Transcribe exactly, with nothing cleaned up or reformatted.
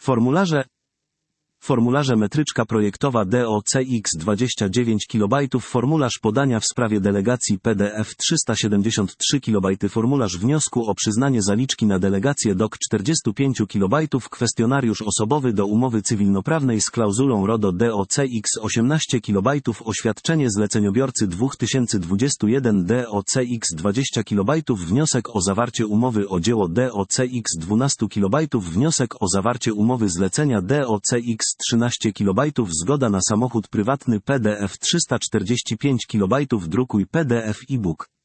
Formularze Formularze metryczka projektowa D O C X dwadzieścia dziewięć kilobajtów. Formularz podania w sprawie delegacji P D F trzysta siedemdziesiąt trzy kilobajty. Formularz wniosku o przyznanie zaliczki na delegację D O C czterdzieści pięć kilobajtów. Kwestionariusz osobowy do umowy cywilnoprawnej z klauzulą RODO D O C X osiemnaście kilobajtów. Oświadczenie zleceniobiorcy dwa tysiące dwudziesty pierwszy D O C X dwadzieścia kilobajtów. Wniosek o zawarcie umowy o dzieło D O C X dwanaście kilobajtów. Wniosek o zawarcie umowy zlecenia D O C X trzynaście kilobajtów. Zgoda na samochód prywatny P D F trzysta czterdzieści pięć kilobajtów. Drukuj P D F e-book.